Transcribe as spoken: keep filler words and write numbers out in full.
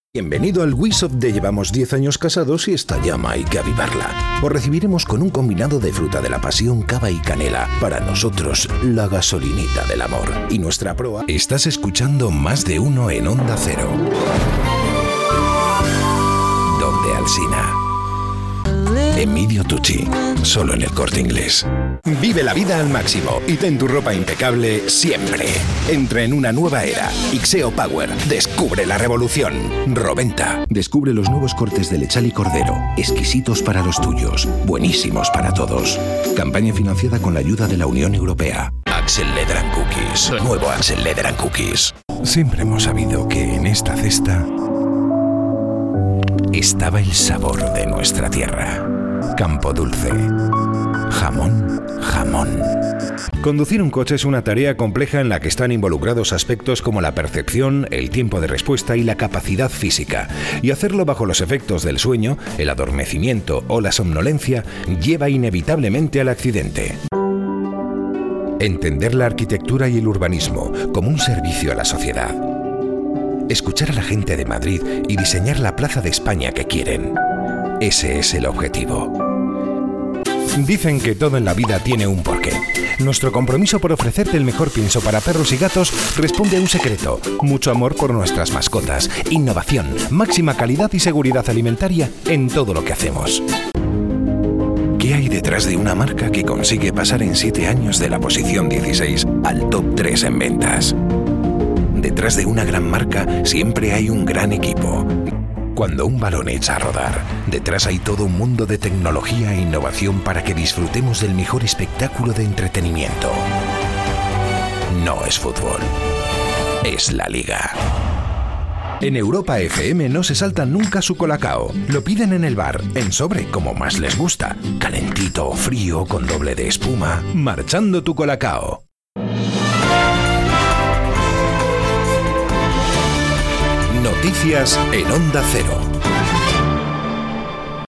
Bienvenido al Wisoft de Llevamos diez años casados y esta llama hay que avivarla. Os recibiremos con un combinado de fruta de la pasión, cava y canela. Para nosotros, la gasolinita del amor. Y nuestra proa... Estás escuchando Más de Uno en Onda Cero. Donde Alsina. Emilio Tucci, solo en El Corte Inglés. Vive la vida al máximo y ten tu ropa impecable siempre. Entra en una nueva era. Ixeo Power. Descubre la revolución. Roventa. Descubre los nuevos cortes de lechal y cordero. Exquisitos para los tuyos. Buenísimos para todos. Campaña financiada con la ayuda de la Unión Europea. Axel Leather and Cookies. Nuevo Axel Leather and Cookies. Siempre hemos sabido que en esta cesta estaba el sabor de nuestra tierra. Campo Dulce. Jamón, jamón. Conducir un coche es una tarea compleja en la que están involucrados aspectos como la percepción, el tiempo de respuesta y la capacidad física. Y hacerlo bajo los efectos del sueño, el adormecimiento o la somnolencia lleva inevitablemente al accidente. Entender la arquitectura y el urbanismo como un servicio a la sociedad. Escuchar a la gente de Madrid y diseñar la plaza de España que quieren. Ese es el objetivo. Dicen que todo en la vida tiene un porqué. Nuestro compromiso por ofrecerte el mejor pienso para perros y gatos responde a un secreto: mucho amor por nuestras mascotas, innovación, máxima calidad y seguridad alimentaria en todo lo que hacemos. ¿Qué hay detrás de una marca que consigue pasar en siete años de la posición dieciséis al top tres en ventas? Detrás de una gran marca siempre hay un gran equipo. Cuando un balón echa a rodar, detrás hay todo un mundo de tecnología e innovación para que disfrutemos del mejor espectáculo de entretenimiento. No es fútbol, es la Liga. En Europa F M no se saltan nunca su colacao. Lo piden en el bar, en sobre, como más les gusta. Calentito o frío, con doble de espuma. Marchando tu colacao. Noticias en Onda Cero.